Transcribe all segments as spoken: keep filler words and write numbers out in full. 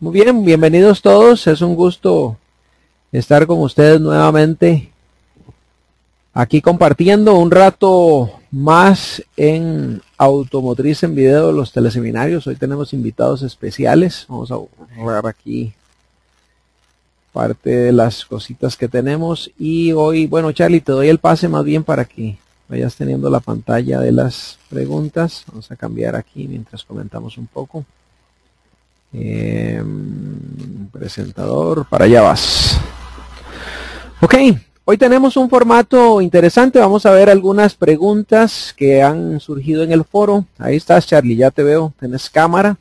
Muy bien, bienvenidos todos. Es un gusto estar con ustedes nuevamente aquí compartiendo un rato más en Automotriz en Video, los teleseminarios. Hoy tenemos invitados especiales. Vamos a ver aquí parte de las cositas que tenemos. Y hoy, bueno, Charlie, te doy el pase más bien para que vayas teniendo la pantalla de las preguntas. Vamos a cambiar aquí mientras comentamos un poco. Eh, presentador, para allá vas. Ok, hoy tenemos un formato interesante. Vamos a ver algunas preguntas que han surgido en el foro. Ahí estás, Charlie, ya te veo. ¿Tenés cámara?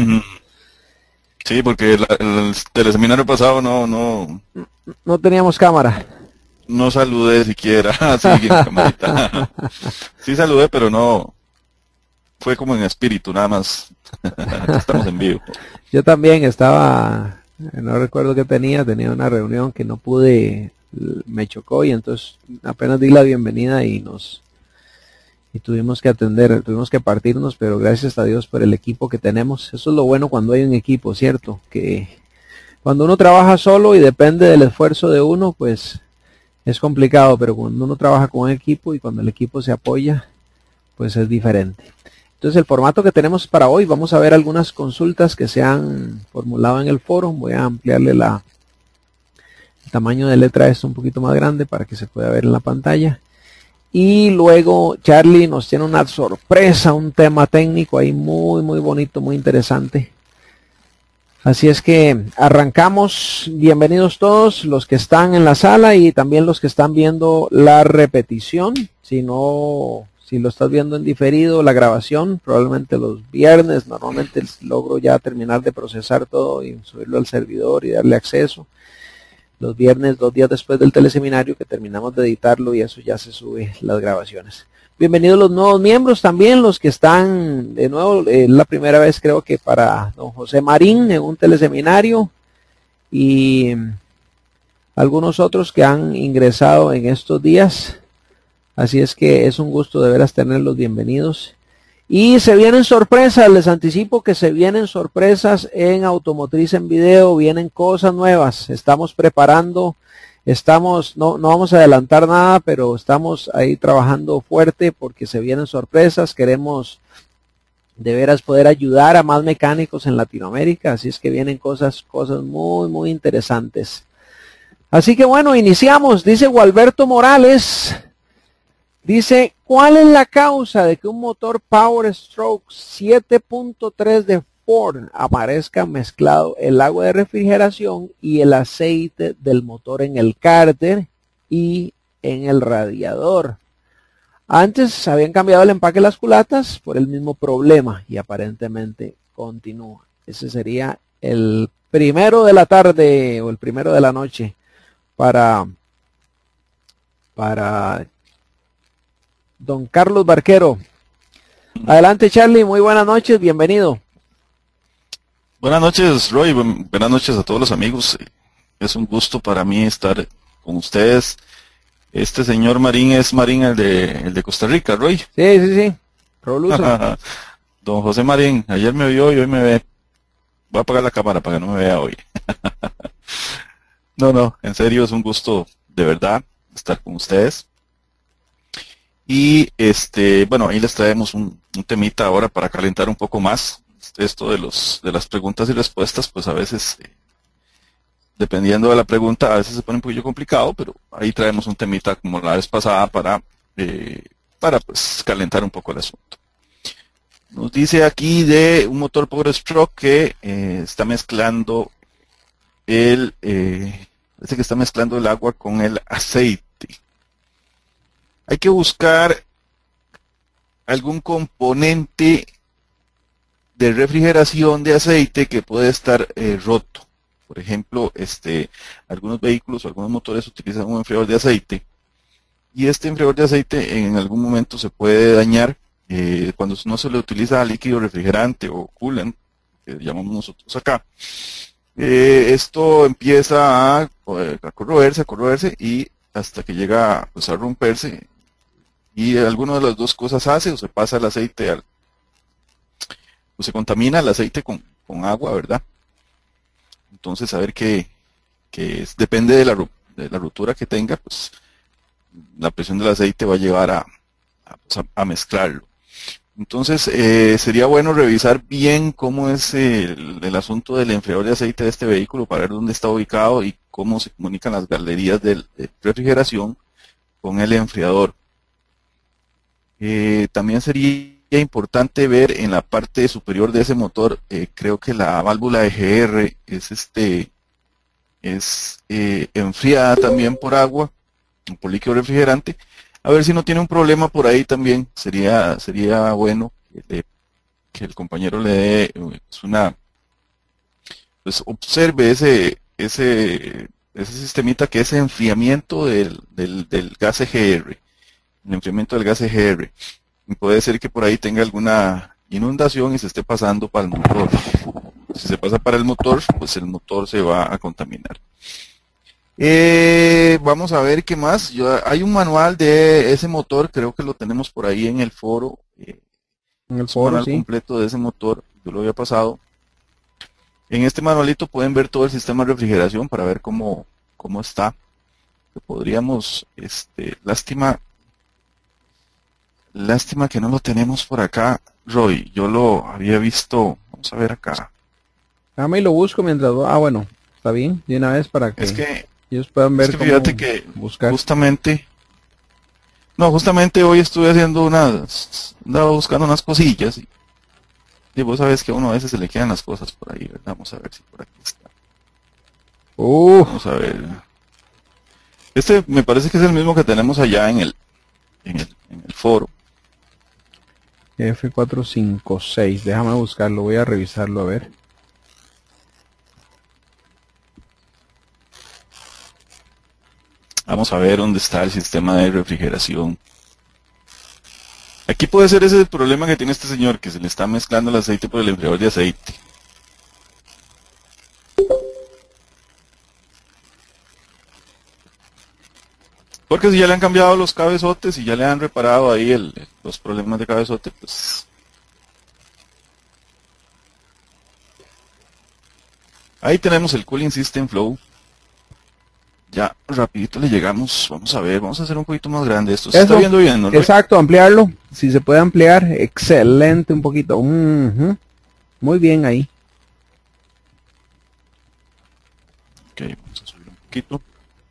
Sí, porque la, el teleseminario pasado no, no, no teníamos cámara. No saludé siquiera. Así en camarita. Sí saludé, pero no. Fue como en espíritu, nada más. Estamos en vivo. Yo también estaba, no recuerdo qué tenía, tenía una reunión que no pude, me chocó y entonces apenas di la bienvenida y nos y tuvimos que atender, tuvimos que partirnos, pero gracias a Dios por el equipo que tenemos. Eso es lo bueno cuando hay un equipo, ¿cierto? Que cuando uno trabaja solo y depende del esfuerzo de uno, pues es complicado, pero cuando uno trabaja con un equipo y cuando el equipo se apoya, pues es diferente. Entonces el formato que tenemos para hoy, vamos a ver algunas consultas que se han formulado en el foro. Voy a ampliarle la, el tamaño de letra a esto un poquito más grande para que se pueda ver en la pantalla. Y luego Charlie nos tiene una sorpresa, un tema técnico ahí muy muy bonito, muy interesante. Así es que arrancamos. Bienvenidos todos los que están en la sala y también los que están viendo la repetición. Si no... Si lo estás viendo en diferido, la grabación, probablemente los viernes, normalmente logro ya terminar de procesar todo y subirlo al servidor y darle acceso. Los viernes, dos días después del teleseminario, que terminamos de editarlo y eso ya se sube las grabaciones. Bienvenidos los nuevos miembros también, los que están de nuevo, es eh, la primera vez creo que para don José Marín en un teleseminario y algunos otros que han ingresado en estos días. Así es que es un gusto de veras tenerlos bienvenidos. Y se vienen sorpresas, les anticipo que se vienen sorpresas en Automotriz en Video, vienen cosas nuevas. Estamos preparando, estamos, no, no vamos a adelantar nada, pero estamos ahí trabajando fuerte porque se vienen sorpresas. Queremos de veras poder ayudar a más mecánicos en Latinoamérica, así es que vienen cosas, cosas muy, muy interesantes. Así que bueno, iniciamos, dice Gualberto Morales. Dice, ¿cuál es la causa de que un motor Power Stroke siete punto tres de Ford aparezca mezclado el agua de refrigeración y el aceite del motor en el cárter y en el radiador? Antes habían cambiado el empaque de las culatas por el mismo problema y aparentemente continúa. Ese sería el primero de la tarde o el primero de la noche para... para don Carlos Barquero. Adelante, Charlie, muy buenas noches, bienvenido. Buenas noches, Roy, buenas noches a todos los amigos. Es un gusto para mí estar con ustedes. Este señor Marín es Marín, el de, el de Costa Rica, Roy. Sí, sí, sí. Proluso. Don José Marín, ayer me vio y hoy me ve. Voy a apagar la cámara para que no me vea hoy. No, no, en serio es un gusto de verdad estar con ustedes. Y este, bueno, ahí les traemos un, un temita ahora para calentar un poco más. Esto de los de las preguntas y respuestas, pues a veces, eh, dependiendo de la pregunta, a veces se pone un poquillo complicado, pero ahí traemos un temita como la vez pasada para, eh, para pues calentar un poco el asunto. Nos dice aquí de un motor Power Stroke que eh, está mezclando el, eh, parece que está mezclando el agua con el aceite. Hay que buscar algún componente de refrigeración de aceite que puede estar eh, roto. Por ejemplo, este, algunos vehículos o algunos motores utilizan un enfriador de aceite y este enfriador de aceite en algún momento se puede dañar eh, cuando no se le utiliza líquido refrigerante o coolant, que llamamos nosotros acá. Eh, esto empieza a, a corroerse, a corroerse y hasta que llega pues, a romperse. Y alguna de las dos cosas hace, o se pasa el aceite al, o se contamina el aceite con, con agua, ¿verdad? Entonces, a ver qué, qué es, depende de la, de la ruptura que tenga, pues la presión del aceite va a llevar a, a, pues, a, a mezclarlo. Entonces, eh, sería bueno revisar bien cómo es el, el asunto del enfriador de aceite de este vehículo para ver dónde está ubicado y cómo se comunican las galerías de, de refrigeración con el enfriador. Eh, también sería importante ver en la parte superior de ese motor, eh, creo que la válvula de G R es, este, es eh, enfriada también por agua, por líquido refrigerante. A ver si no tiene un problema por ahí también. Sería, sería bueno que, le, que el compañero le dé pues una, pues observe ese, ese, ese sistemita que es enfriamiento del, del, del gas E G R, el enfriamiento del gas E G R. Y puede ser que por ahí tenga alguna inundación y se esté pasando para el motor. Si se pasa para el motor, pues el motor se va a contaminar. Eh, vamos a ver qué más. Yo, hay un manual de ese motor, creo que lo tenemos por ahí en el foro. Eh, En el es un foro, manual sí. completo de ese motor, yo lo había pasado. En este manualito pueden ver todo el sistema de refrigeración para ver cómo, cómo está. Que podríamos, este, lástima, lástima que no lo tenemos por acá, Roy. Yo lo había visto, vamos a ver acá. Déjame y lo busco mientras... Ah, bueno, está bien, de una vez para que... Es que ellos puedan ver Es que cómo fíjate que buscar. justamente, no, justamente hoy estuve haciendo unas, andaba buscando unas cosillas y, y vos sabés que a uno a veces se le quedan las cosas por ahí, ¿verdad? Vamos a ver si por aquí está. Uh, Vamos a ver. Este me parece que es el mismo que tenemos allá en el, en el, en el foro. F cuatrocientos cincuenta y seis, déjame buscarlo, voy a revisarlo a ver. Vamos a ver dónde está el sistema de refrigeración. Aquí puede ser ese el problema que tiene este señor, que se le está mezclando el aceite por el enfriador de aceite. Porque si ya le han cambiado los cabezotes y ya le han reparado ahí el, los problemas de cabezote, pues... Ahí tenemos el Cooling System Flow. Ya, rapidito le llegamos. Vamos a ver, vamos a hacer un poquito más grande esto. ¿Se Eso, está viendo bien, no? exacto, ampliarlo. Si se puede ampliar, excelente, un poquito. Uh-huh. Muy bien ahí. Ok, vamos a subir un poquito.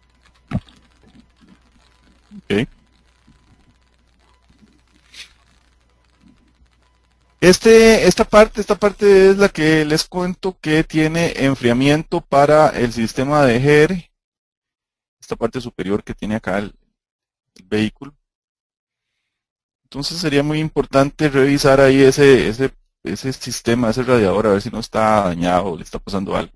Ok. Este, esta parte, esta parte es la que les cuento que tiene enfriamiento para el sistema de G R. Esta parte superior que tiene acá el, el vehículo. Entonces sería muy importante revisar ahí ese, ese, ese sistema, ese radiador, a ver si no está dañado o le está pasando algo.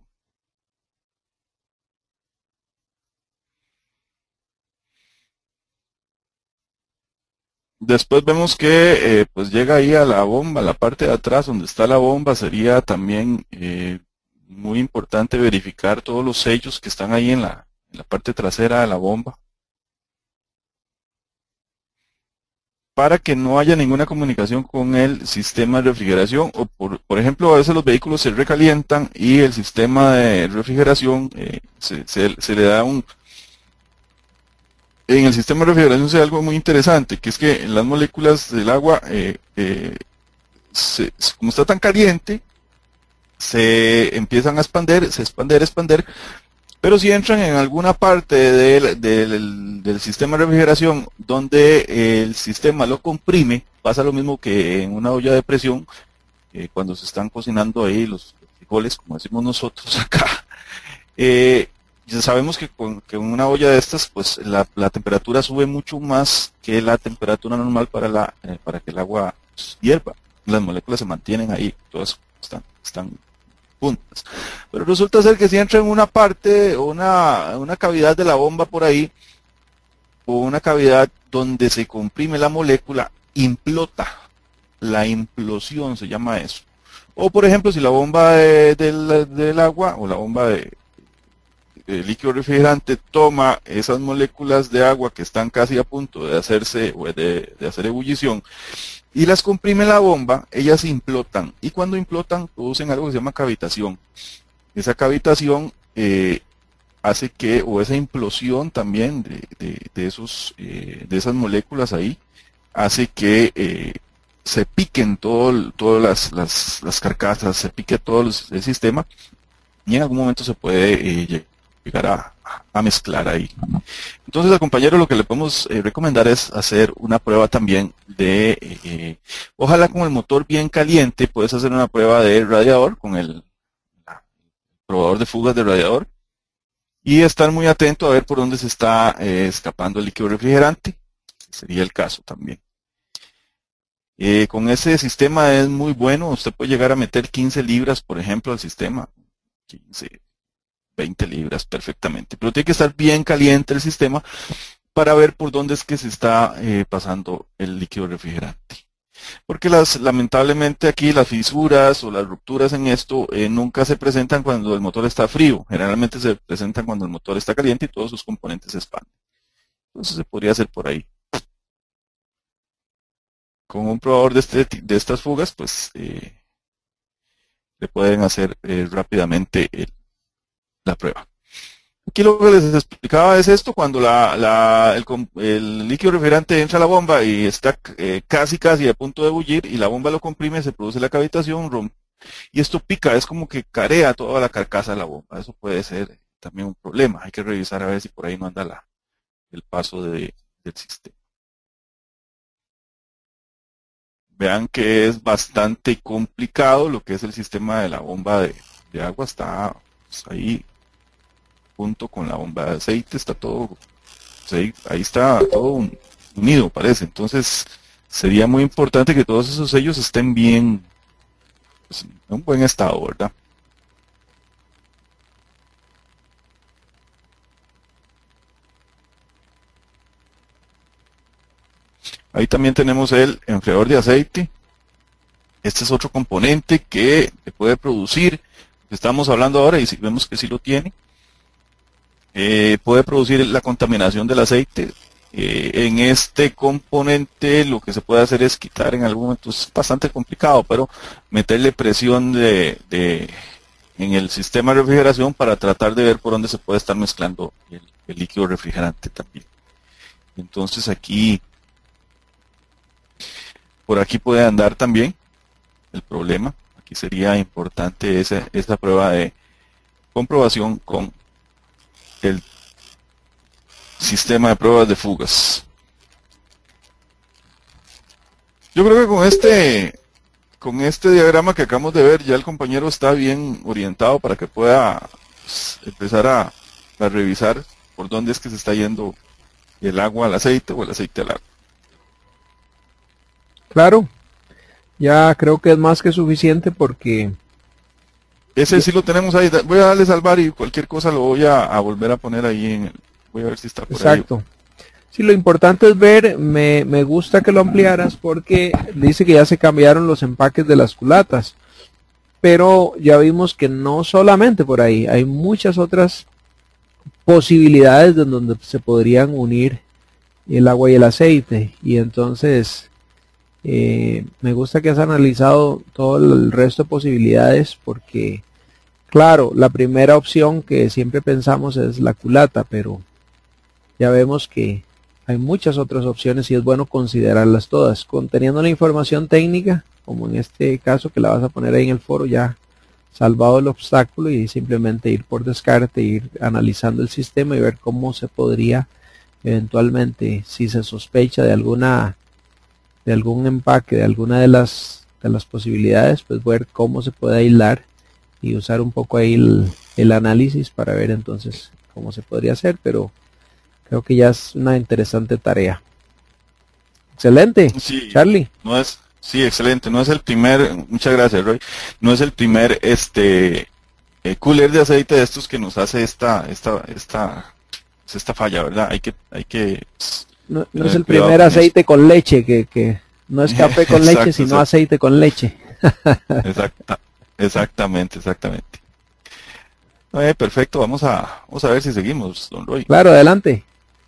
Después vemos que eh, pues llega ahí a la bomba, la parte de atrás donde está la bomba. Sería también eh, muy importante verificar todos los sellos que están ahí en la, en la parte trasera de la bomba, para que no haya ninguna comunicación con el sistema de refrigeración. O por, por ejemplo, a veces los vehículos se recalientan y el sistema de refrigeración eh, se, se, se le da un... En el sistema de refrigeración se da algo muy interesante, que es que las moléculas del agua, eh, eh, se, como está tan caliente, se empiezan a expander, se expander, expander, pero si entran en alguna parte del, del, del sistema de refrigeración donde el sistema lo comprime, pasa lo mismo que en una olla de presión, eh, cuando se están cocinando ahí los frijoles, como decimos nosotros acá. Eh, ya sabemos que con que una olla de estas, pues la, la temperatura sube mucho más que la temperatura normal para, la, eh, para que el agua pues, hierva. Las moléculas se mantienen ahí, todas están, están puntas. Pero resulta ser que si entra en una parte, una, una cavidad de la bomba por ahí, o una cavidad donde se comprime la molécula, implota. La implosión se llama eso. O por ejemplo, si la bomba de, de, del agua o la bomba de, de líquido refrigerante toma esas moléculas de agua que están casi a punto de hacerse o de, de hacer ebullición y las comprime la bomba, ellas implotan, y cuando implotan producen algo que se llama cavitación. esa cavitación eh, hace que, o esa implosión también de, de, de esos, eh, de esas moléculas ahí, hace que eh, se piquen todo, todas las, las, las carcasas, se pique todo el, el sistema, y en algún momento se puede eh, llegar a, a mezclar ahí. Entonces al compañero lo que le podemos eh, recomendar es hacer una prueba también de, eh, ojalá con el motor bien caliente, puedes hacer una prueba de radiador con el probador de fugas de radiador y estar muy atento a ver por dónde se está eh, escapando el líquido refrigerante, sería el caso también. Eh, con ese sistema es muy bueno, usted puede llegar a meter quince libras, por ejemplo, al sistema, quince, veinte libras perfectamente, pero tiene que estar bien caliente el sistema para ver por dónde es que se está eh, pasando el líquido refrigerante. Porque las, lamentablemente aquí las fisuras o las rupturas en esto eh, nunca se presentan cuando el motor está frío, generalmente se presentan cuando el motor está caliente y todos sus componentes se expanden. Entonces se podría hacer por ahí. Con un probador de, este, de estas fugas, pues eh, le pueden hacer eh, rápidamente el, la prueba. Aquí lo que les explicaba es esto, cuando la, la, el, el líquido refrigerante entra a la bomba y está eh, casi casi a punto de ebullir y la bomba lo comprime, se produce la cavitación, rompe, y esto pica, es como que carea toda la carcasa de la bomba. Eso puede ser también un problema, hay que revisar a ver si por ahí no anda la, el paso de, del sistema. Vean que es bastante complicado lo que es el sistema de la bomba de, de agua, está pues, ahí junto con la bomba de aceite, está todo, ahí, ahí está todo unido, parece. Entonces, sería muy importante que todos esos sellos estén bien, pues, en un buen estado, ¿verdad? Ahí también tenemos el enfriador de aceite. Este es otro componente que puede producir, estamos hablando ahora y si vemos que sí lo tiene, Eh, puede producir la contaminación del aceite. Eh, en este componente lo que se puede hacer es quitar en algún momento, es bastante complicado, pero meterle presión de, de, en el sistema de refrigeración para tratar de ver por dónde se puede estar mezclando el, el líquido refrigerante también. Entonces aquí, por aquí puede andar también el problema. Aquí sería importante esa, esa prueba de comprobación con el sistema de pruebas de fugas. Yo creo que con este con este diagrama que acabamos de ver ya el compañero está bien orientado para que pueda pues, empezar a, a revisar por dónde es que se está yendo el agua al aceite o el aceite al agua. Claro, ya creo que es más que suficiente porque ese sí lo tenemos ahí. Voy a darle salvar y cualquier cosa lo voy a, a volver a poner ahí en el, voy a ver si está por ahí. Exacto. Sí, lo importante es ver, me, me gusta que lo ampliaras porque dice que ya se cambiaron los empaques de las culatas, pero ya vimos que no solamente por ahí, hay muchas otras posibilidades de donde se podrían unir el agua y el aceite, y entonces eh, me gusta que has analizado todo el resto de posibilidades porque, claro, la primera opción que siempre pensamos es la culata, pero ya vemos que hay muchas otras opciones y es bueno considerarlas todas. Conteniendo la información técnica, como en este caso que la vas a poner ahí en el foro, ya salvado el obstáculo y simplemente ir por descarte, ir analizando el sistema y ver cómo se podría eventualmente, si se sospecha de alguna de algún empaque, de alguna de las de las posibilidades, pues ver cómo se puede aislar y usar un poco ahí el, el análisis para ver entonces cómo se podría hacer, pero creo que ya es una interesante tarea. Excelente, Sí, Charlie. no es, sí, excelente. No es el primer, muchas gracias, Roy. No es el primer este eh, cooler de aceite de estos que nos hace esta esta esta esta falla, ¿verdad? Hay que hay que No, no es el primer aceite eso. Con leche, que, que no es café con Exacto, leche, sino exacto. aceite con leche. Exacta, exactamente, exactamente. Eh, perfecto, vamos a, vamos a ver si seguimos, don Roy. Claro, adelante.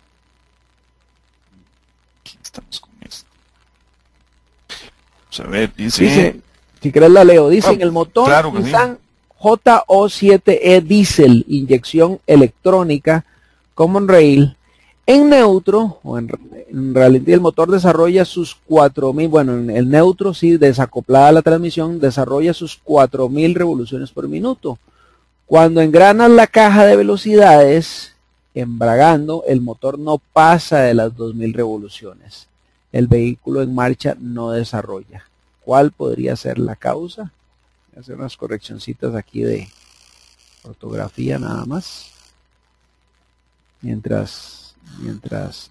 Aquí estamos con esto. Vamos a ver, dice... dice si querés la leo, dice ah, en el motor claro que Nissan sí. J O siete E Diesel, inyección electrónica, Common Rail. En neutro, o en, en realidad el motor desarrolla sus cuatro mil, bueno, en el neutro sí, desacoplada la transmisión, desarrolla sus cuatro mil revoluciones por minuto. Cuando engranas la caja de velocidades, embragando, el motor no pasa de las dos mil revoluciones. El vehículo en marcha no desarrolla. ¿Cuál podría ser la causa? Voy a hacer unas correccioncitas aquí de ortografía nada más. Mientras... mientras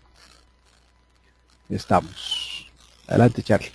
estamos. Adelante, Charlie.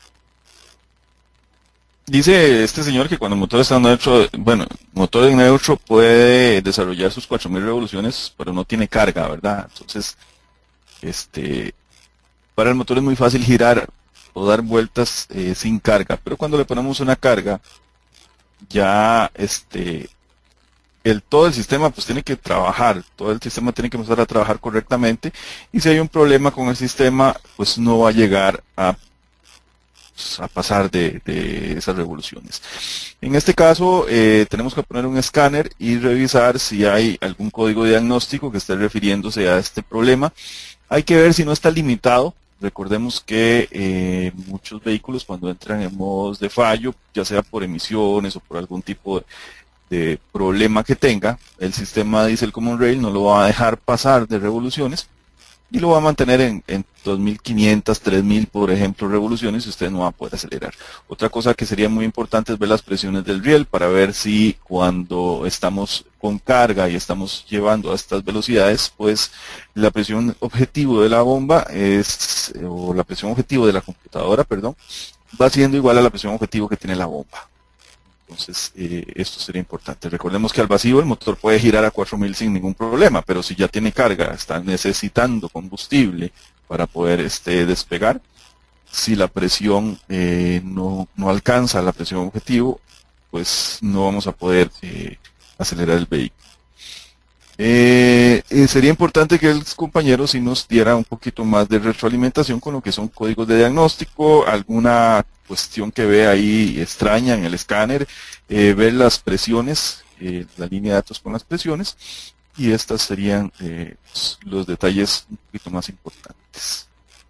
Dice este señor que cuando el motor está en neutro, bueno, motor en neutro puede desarrollar sus cuatro mil revoluciones, pero no tiene carga, ¿verdad? Entonces, este, para el motor es muy fácil girar o dar vueltas eh, sin carga, pero cuando le ponemos una carga, ya este el todo el sistema pues tiene que trabajar, todo el sistema tiene que empezar a trabajar correctamente, y si hay un problema con el sistema, pues no va a llegar a, pues, a pasar de, de esas revoluciones. En este caso eh, tenemos que poner un escáner y revisar si hay algún código diagnóstico que esté refiriéndose a este problema. Hay que ver si no está limitado. Recordemos que eh, muchos vehículos cuando entran en modos de fallo, ya sea por emisiones o por algún tipo de de problema que tenga, el sistema Diesel Common Rail no lo va a dejar pasar de revoluciones y lo va a mantener en, en dos mil quinientas, tres mil, por ejemplo, revoluciones, y usted no va a poder acelerar. Otra cosa que sería muy importante es ver las presiones del riel para ver si cuando estamos con carga y estamos llevando a estas velocidades, pues la presión objetivo de la bomba es, o la presión objetivo de la computadora, perdón, va siendo igual a la presión objetivo que tiene la bomba. Entonces, eh, esto sería importante. Recordemos que al vacío el motor puede girar a cuatro mil sin ningún problema, pero si ya tiene carga, está necesitando combustible para poder este, despegar, si la presión eh, no, no alcanza la presión objetivo, pues no vamos a poder eh, acelerar el vehículo. Eh, eh, sería importante que el compañero si nos diera un poquito más de retroalimentación con lo que son códigos de diagnóstico, alguna cuestión que ve ahí extraña en el escáner, eh, ver las presiones, eh, la línea de datos con las presiones, y estas serían eh, los detalles un poquito más importantes.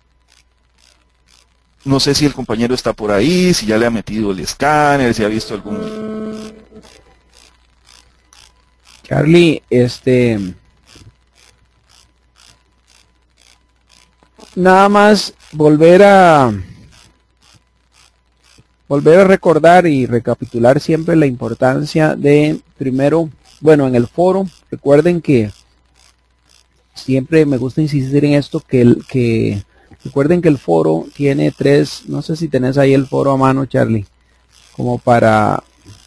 No sé si el compañero está por ahí, si ya le ha metido el escáner, si ha visto algún... Charlie, este, nada más volver a volver a recordar y recapitular siempre la importancia de, primero, bueno, en el foro, recuerden que siempre me gusta insistir en esto, que el que recuerden que el foro tiene tres, no sé si tenés ahí el foro a mano, Charlie, como para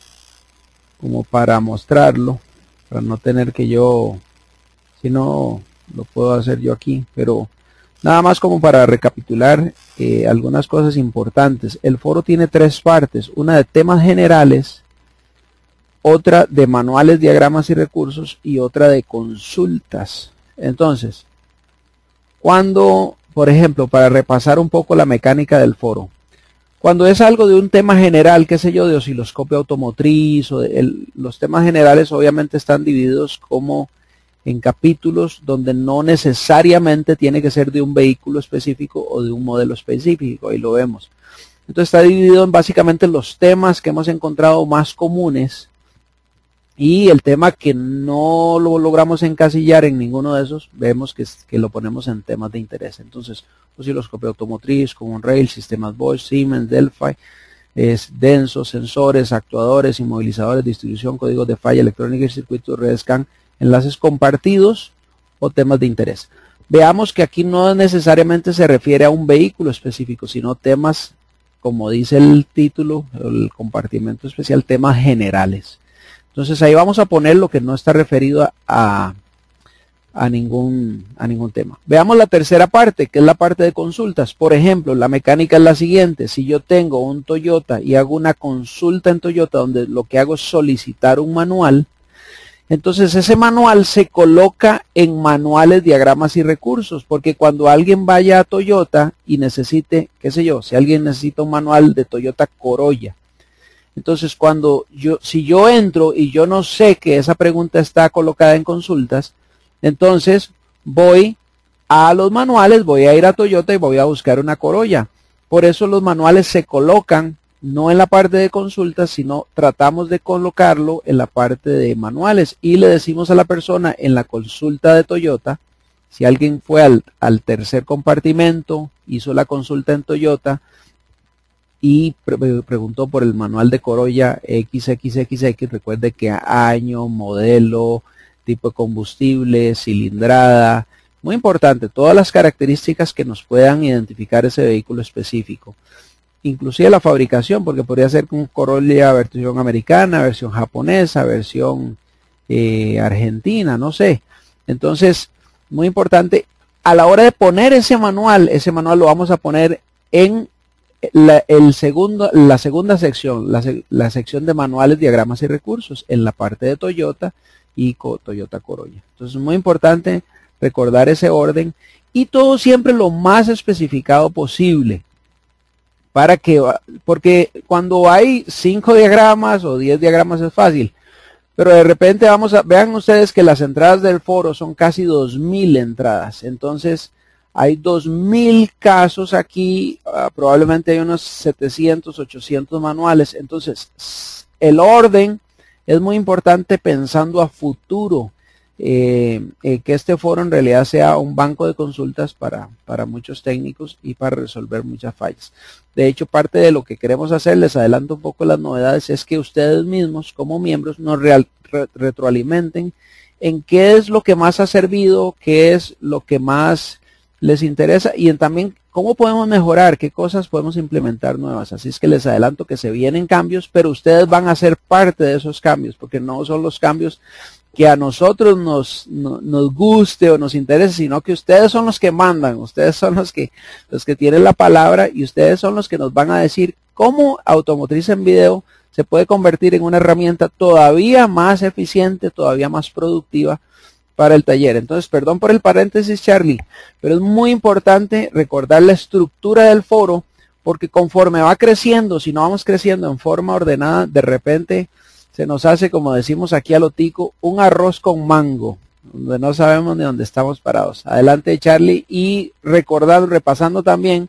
como para mostrarlo, para no tener que yo, si no lo puedo hacer yo aquí, pero nada más como para recapitular eh, algunas cosas importantes. El foro tiene tres partes, una de temas generales, otra de manuales, diagramas y recursos, y otra de consultas. Entonces, cuando, por ejemplo, para repasar un poco la mecánica del foro, cuando es algo de un tema general, qué sé yo, de osciloscopio automotriz, o de el, los temas generales obviamente están divididos como en capítulos donde no necesariamente tiene que ser de un vehículo específico o de un modelo específico, ahí lo vemos. Entonces está dividido en básicamente los temas que hemos encontrado más comunes, y el tema que no lo logramos encasillar en ninguno de esos, vemos que, que lo ponemos en temas de interés. Entonces, osciloscopio automotriz, Common Rail, sistemas Bosch, Siemens, Delphi, es densos, sensores, actuadores, inmovilizadores, distribución, códigos de falla, electrónica y circuitos, red scan, enlaces compartidos o temas de interés. Veamos que aquí no necesariamente se refiere a un vehículo específico, sino temas, como dice el título, el compartimento especial, temas generales. Entonces ahí vamos a poner lo que no está referido a, a, a, ningún, a ningún tema. Veamos la tercera parte, que es la parte de consultas. Por ejemplo, la mecánica es la siguiente. Si yo tengo un Toyota y hago una consulta en Toyota donde lo que hago es solicitar un manual, entonces ese manual se coloca en manuales, diagramas y recursos, porque cuando alguien vaya a Toyota y necesite, qué sé yo, si alguien necesita un manual de Toyota Corolla, Entonces, cuando yo, si yo entro y yo no sé que esa pregunta está colocada en consultas, entonces voy a los manuales, voy a ir a Toyota y voy a buscar una Corolla. Por eso los manuales se colocan no en la parte de consultas, sino tratamos de colocarlo en la parte de manuales y le decimos a la persona en la consulta de Toyota, si alguien fue al, al tercer compartimento, hizo la consulta en Toyota y pre preguntó por el manual de Corolla equis equis equis equis, recuerde que año, modelo, tipo de combustible, cilindrada, muy importante, todas las características que nos puedan identificar ese vehículo específico. Inclusive la fabricación, porque podría ser un Corolla versión americana, versión japonesa, versión eh, argentina, no sé. Entonces, muy importante, a la hora de poner ese manual, ese manual lo vamos a poner en la, el segundo, la segunda sección, la, la sección de manuales, diagramas y recursos, en la parte de Toyota y Toyota Corolla. Entonces, muy importante recordar ese orden y todo siempre lo más especificado posible. Para que, porque cuando hay cinco diagramas o diez diagramas es fácil, pero de repente vamos a, vean ustedes que las entradas del foro son casi dos mil entradas, entonces hay dos mil casos aquí, uh, probablemente hay unos setecientos, ochocientos manuales, entonces el orden es muy importante pensando a futuro. Eh, eh, que este foro en realidad sea un banco de consultas para, para muchos técnicos y para resolver muchas fallas. De hecho, parte de lo que queremos hacer, les adelanto un poco las novedades, es que ustedes mismos como miembros nos real, re, retroalimenten en qué es lo que más ha servido, qué es lo que más les interesa y en también cómo podemos mejorar, qué cosas podemos implementar nuevas. Así es que les adelanto que se vienen cambios, pero ustedes van a ser parte de esos cambios, porque no son los cambios que a nosotros nos, no, nos guste o nos interese, sino que ustedes son los que mandan, ustedes son los que, los que tienen la palabra y ustedes son los que nos van a decir cómo Automotriz en Video se puede convertir en una herramienta todavía más eficiente, todavía más productiva para el taller. Entonces, perdón por el paréntesis, Charlie, pero es muy importante recordar la estructura del foro, porque conforme va creciendo, si no vamos creciendo en forma ordenada, de repente se nos hace, como decimos aquí a lo tico, un arroz con mango, donde no sabemos ni dónde estamos parados. Adelante, Charlie, y recordando, repasando también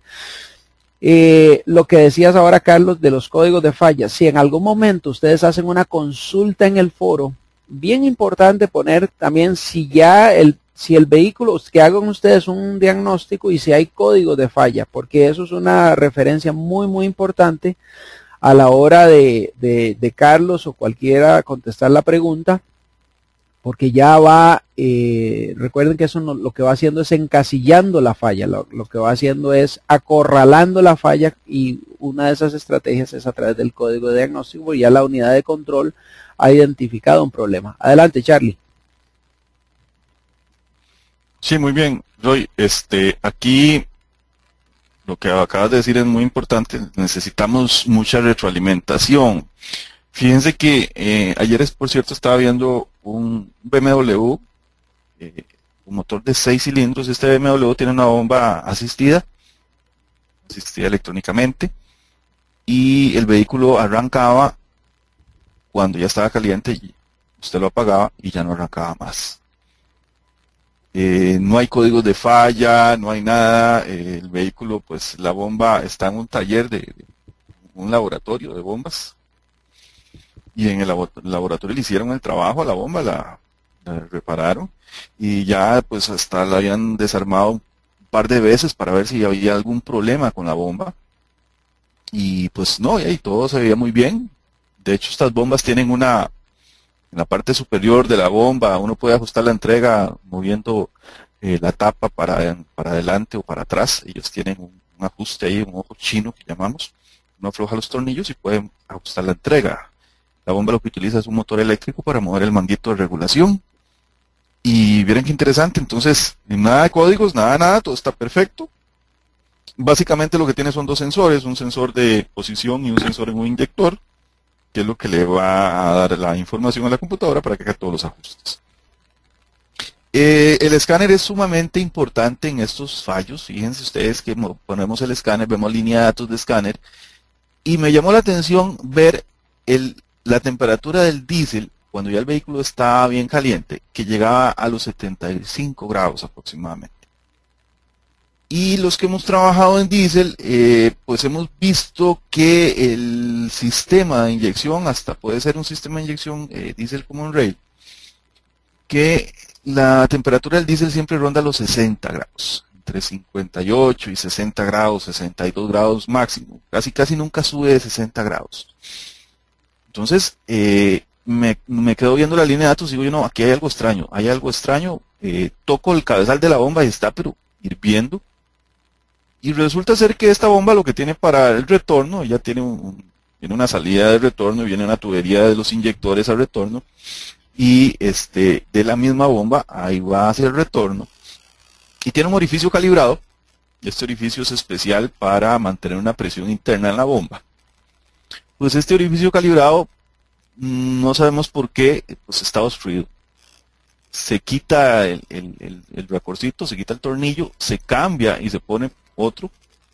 eh, lo que decías ahora, Carlos, de los códigos de fallas. Si en algún momento ustedes hacen una consulta en el foro, bien importante poner también si ya el, si el vehículo, que hagan ustedes un diagnóstico y si hay códigos de falla, porque eso es una referencia muy, muy importante a la hora de, de, de Carlos o cualquiera contestar la pregunta, porque ya va, eh, recuerden que eso no, lo que va haciendo es encasillando la falla, lo, lo que va haciendo es acorralando la falla y una de esas estrategias es a través del código de diagnóstico y ya la unidad de control ha identificado un problema. Adelante, Charlie. Sí, muy bien, Roy. Este, aquí lo que acabas de decir es muy importante. Necesitamos mucha retroalimentación. Fíjense que eh, ayer, por cierto, estaba viendo un B M W, eh, un motor de seis cilindros. Este B M W tiene una bomba asistida, asistida electrónicamente, y el vehículo arrancaba cuando ya estaba caliente, usted lo apagaba y ya no arrancaba más. Eh, no hay códigos de falla, no hay nada. Eh, el vehículo, pues la bomba está en un taller de, de un laboratorio de bombas. Y en el laboratorio le hicieron el trabajo a la bomba, la, la repararon. Y ya pues hasta la habían desarmado un par de veces para ver si había algún problema con la bomba. Y pues no, y ahí todo se veía muy bien. De hecho, estas bombas tienen una, en la parte superior de la bomba, uno puede ajustar la entrega moviendo eh, la tapa para, para adelante o para atrás. Ellos tienen un, un ajuste ahí, un ojo chino que llamamos. Uno afloja los tornillos y puede ajustar la entrega. La bomba lo que utiliza es un motor eléctrico para mover el manguito de regulación. Y miren qué interesante, entonces, nada de códigos, nada, nada, todo está perfecto. Básicamente lo que tiene son dos sensores, un sensor de posición y un sensor en un inyector, que es lo que le va a dar la información a la computadora para que haga todos los ajustes. Eh, el escáner es sumamente importante en estos fallos. Fíjense ustedes que ponemos el escáner, vemos línea de datos de escáner, y me llamó la atención ver el, la temperatura del diésel, cuando ya el vehículo estaba bien caliente, que llegaba a los setenta y cinco grados aproximadamente. Y los que hemos trabajado en diésel, eh, pues hemos visto que el sistema de inyección, hasta puede ser un sistema de inyección eh, diésel Common Rail, que la temperatura del diésel siempre ronda los sesenta grados, entre cincuenta y ocho y sesenta grados, sesenta y dos grados máximo, casi casi nunca sube de sesenta grados. Entonces, eh, me, me quedo viendo la línea de datos y digo yo, no, aquí hay algo extraño, hay algo extraño, eh, toco el cabezal de la bomba y está pero hirviendo. Y resulta ser que esta bomba lo que tiene para el retorno, ya tiene, un, tiene una salida de retorno, viene una tubería de los inyectores al retorno, y este, de la misma bomba, ahí va hacia el retorno, y tiene un orificio calibrado. Este orificio es especial para mantener una presión interna en la bomba. Pues este orificio calibrado, no sabemos por qué, pues está obstruido. Se quita el, el, el, el racorcito, se quita el tornillo, se cambia y se pone otro,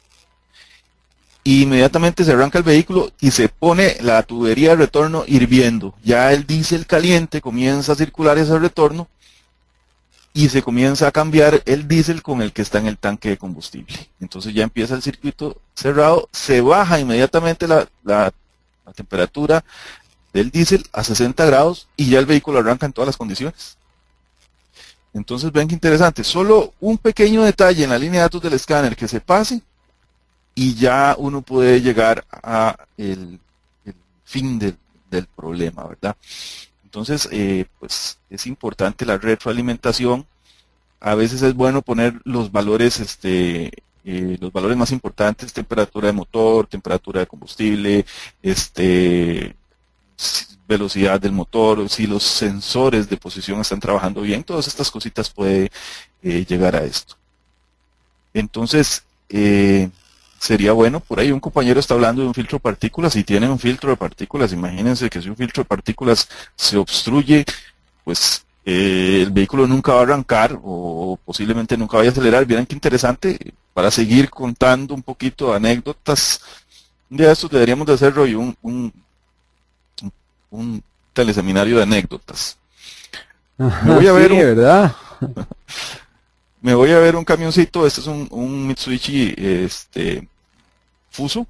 y inmediatamente se arranca el vehículo y se pone la tubería de retorno hirviendo. Ya el diésel caliente comienza a circular ese retorno y se comienza a cambiar el diésel con el que está en el tanque de combustible. Entonces ya empieza el circuito cerrado, se baja inmediatamente la, la, la temperatura del diésel a sesenta grados y ya el vehículo arranca en todas las condiciones. Entonces ven que interesante, solo un pequeño detalle en la línea de datos del escáner que se pase y ya uno puede llegar a el, el fin del, del problema, ¿verdad? Entonces, eh, pues es importante la retroalimentación. A veces es bueno poner los valores, este, eh, los valores más importantes: temperatura de motor, temperatura de combustible, este, velocidad del motor, si los sensores de posición están trabajando bien. Todas estas cositas puede eh, llegar a esto. Entonces, eh, sería bueno, por ahí un compañero está hablando de un filtro de partículas. Si tienen un filtro de partículas, imagínense que si un filtro de partículas se obstruye, pues eh, el vehículo nunca va a arrancar o posiblemente nunca vaya a acelerar. Vieran qué interesante, para seguir contando un poquito de anécdotas. Un día de estos deberíamos de hacer, Roy, un, un un teleseminario de anécdotas. Ajá, me voy a ver sí, un, ¿verdad? me voy a ver un camioncito. Este es un, un Mitsubishi este, Fuso,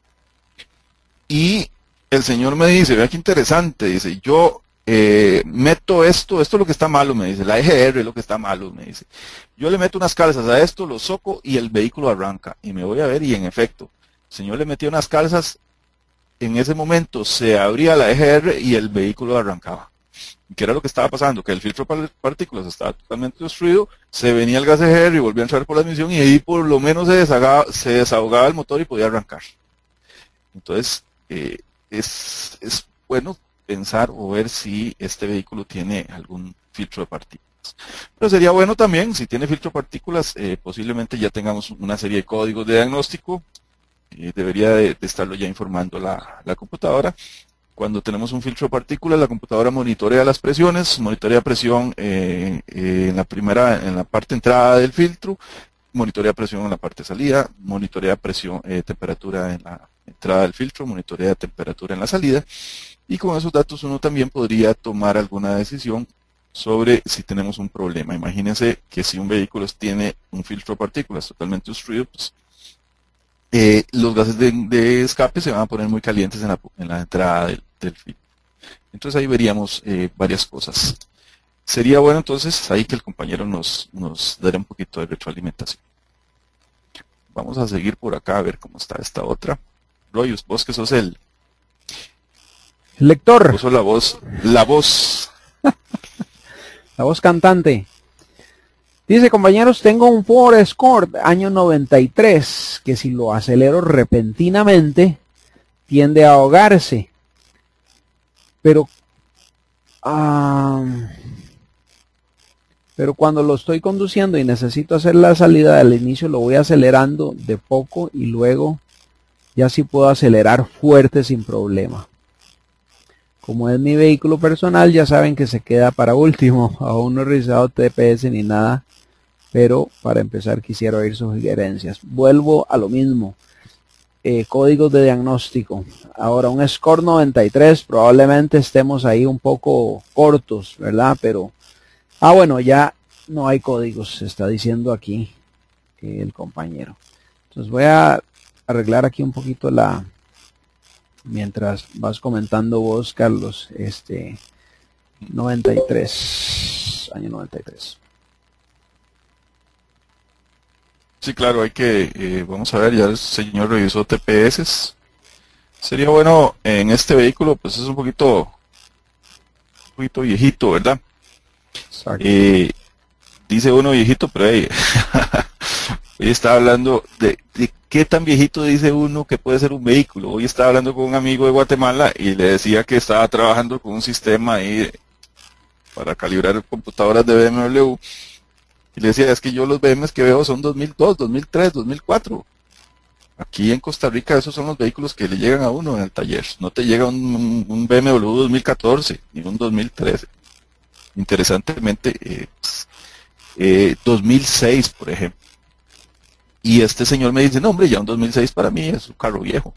y el señor me dice, vea qué interesante, dice, yo eh, meto esto, esto es lo que está malo, me dice, la E G R es lo que está malo, me dice, yo le meto unas calzas a esto, lo soco y el vehículo arranca. Y me voy a ver, y en efecto, el señor le metió unas calzas. En ese momento se abría la E G R y el vehículo arrancaba. ¿Qué era lo que estaba pasando? Que el filtro de partículas estaba totalmente obstruido, se venía el gas E G R y volvía a entrar por la admisión, y ahí por lo menos se desahogaba, se desahogaba el motor y podía arrancar. Entonces, eh, es, es bueno pensar o ver si este vehículo tiene algún filtro de partículas. Pero sería bueno también, si tiene filtro de partículas, eh, posiblemente ya tengamos una serie de códigos de diagnóstico. Eh, debería de, de estarlo ya informando la, la computadora. Cuando tenemos un filtro de partículas, la computadora monitorea las presiones, monitorea presión eh, eh, en la primera, en la parte entrada del filtro, monitorea presión en la parte salida, monitorea presión, eh, temperatura en la entrada del filtro, monitorea temperatura en la salida, y con esos datos uno también podría tomar alguna decisión sobre si tenemos un problema. Imagínense que si un vehículo tiene un filtro de partículas totalmente obstruido, pues Eh, los gases de, de escape se van a poner muy calientes en la, en la entrada del, del filtro. Entonces ahí veríamos eh, varias cosas. Sería bueno entonces ahí que el compañero nos, nos diera un poquito de retroalimentación. Vamos a seguir por acá a ver cómo está esta otra. Roy, vos que sos el... El lector. Vos sos la voz. La voz. La voz cantante. Dice, compañeros, tengo un Ford Escort año noventa y tres que si lo acelero repentinamente tiende a ahogarse. Pero, um, pero cuando lo estoy conduciendo y necesito hacer la salida del inicio, lo voy acelerando de poco y luego ya sí puedo acelerar fuerte sin problema. Como es mi vehículo personal, ya saben que se queda para último. Aún no he revisado T P S ni nada. Pero para empezar quisiera oír sus sugerencias. Vuelvo a lo mismo. eh, códigos de diagnóstico. Ahora, un score noventa y tres, probablemente estemos ahí un poco cortos, ¿verdad? Pero, ah, bueno, ya no hay códigos, se está diciendo aquí eh, el compañero. Entonces voy a arreglar aquí un poquito la, mientras vas comentando vos, Carlos, este, noventa y tres, año noventa y tres. Sí, claro, hay que, eh, vamos a ver, ya el señor revisó T P S. Sería bueno en este vehículo, pues es un poquito, un poquito viejito, ¿verdad? Exacto. Eh, dice uno viejito, pero hey, hoy estaba hablando de, de qué tan viejito dice uno que puede ser un vehículo. Hoy estaba hablando con un amigo de Guatemala y le decía que estaba trabajando con un sistema ahí para calibrar computadoras de B M W. Y le decía, es que yo los B Ms que veo son dos mil dos, dos mil tres, dos mil cuatro. Aquí en Costa Rica esos son los vehículos que le llegan a uno en el taller. No te llega un, un B M W dos mil catorce ni un dos mil trece. Interesantemente, eh, eh, dos mil seis, por ejemplo. Y este señor me dice, no hombre, ya un dos mil seis para mí es un carro viejo.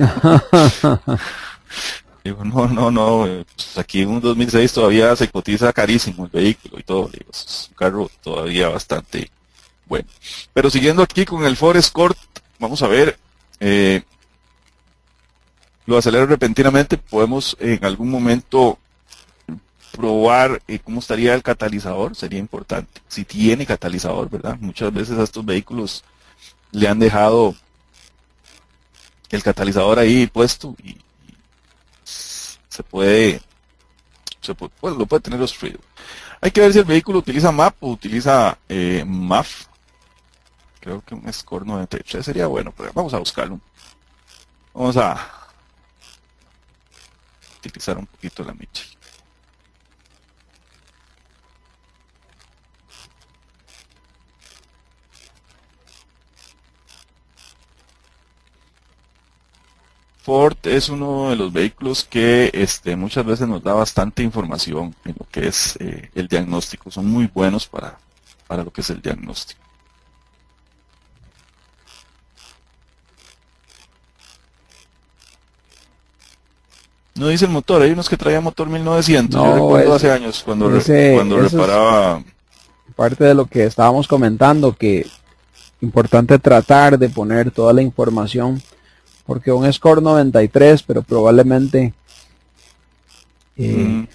Digo, no, no, no, eh, pues aquí en un dos mil seis todavía se cotiza carísimo el vehículo y todo. Digo, es un carro todavía bastante bueno. Pero siguiendo aquí con el Ford Escort, vamos a ver, eh, lo acelero repentinamente, podemos en algún momento probar eh, cómo estaría el catalizador, sería importante, si tiene catalizador, ¿verdad? Muchas veces a estos vehículos le han dejado el catalizador ahí puesto y, y se puede, se puede, bueno, lo puede tener obstruido. Hay que ver si el vehículo utiliza M A P o utiliza eh, M A F. Creo que un Score noventa y tres sería bueno, pero vamos a buscarlo. Vamos a utilizar un poquito la Mitchell. Ford es uno de los vehículos que este, muchas veces nos da bastante información en lo que es eh, el diagnóstico. Son muy buenos para, para lo que es el diagnóstico. No dice el motor, hay unos que traían motor mil novecientos. No, yo recuerdo ese, hace años cuando, ese, re, cuando eso reparaba. Es parte de lo que estábamos comentando, que importante tratar de poner toda la información, porque un Score noventa y tres, pero probablemente eh, Mm,